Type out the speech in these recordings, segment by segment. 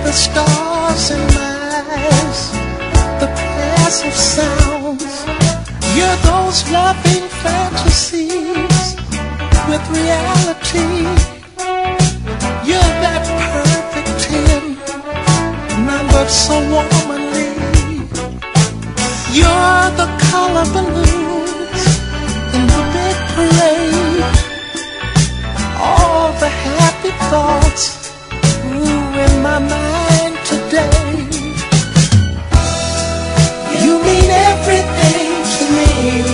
the stars in my eyes, the passive sounds. You're those loving fantasies with reality. You're that perfect 10, numbered so womanly. You're the color balloons in the big parade. All the happy thoughts in my mind today. You mean everything to me.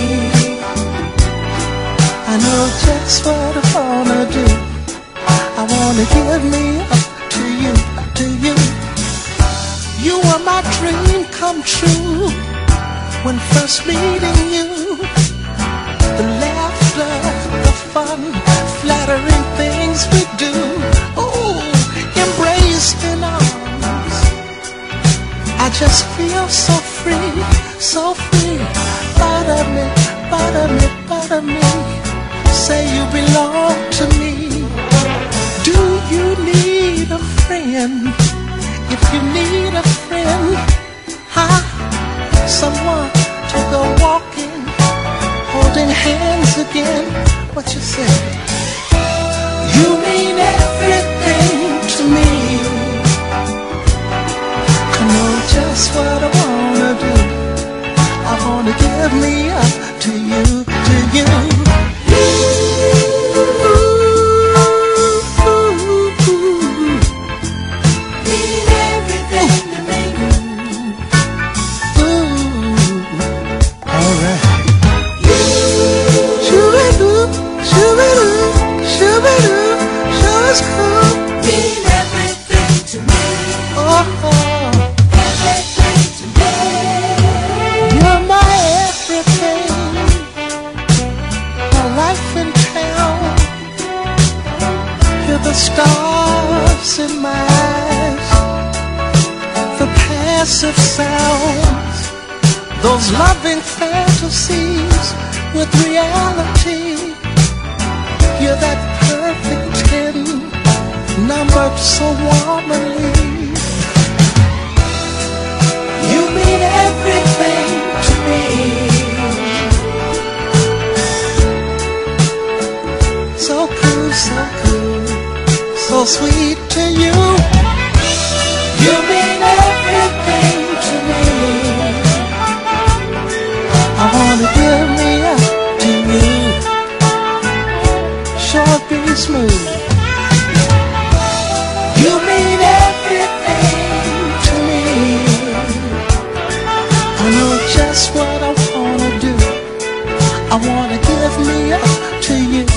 I know just what I wanna do. I wanna give me up to you, to you. You were my dream come true when first meeting you. The laughter, the fun, flattering things we do. Oh, embraced in arms. I just feel so free, so free. Butter me, butter me, butter me. Say you belong to me. Do you need a friend? If you need a friend, huh? Someone to go walking, holding hands again. What you say? You mean everything to me. I know just what I wanna do. I wanna give me up to you, to you. Mean everything to me. All right. Shoo-ba-doo, shoo-ba-doo, shoo-ba-doo, sure is cool. Mean everything to me. Oh, Everything to me. you're my everything. My life in town. You're the stars in my eyes, the passive sounds, those loving fantasies with reality. You're that perfect 10, numbered so womanly. You mean everything to me. So cool, so cool, so sweet to you. You mean everything to me. I wanna give me up to you. Short be smooth. You mean everything to me. I know just what I wanna do. I wanna give me up to you.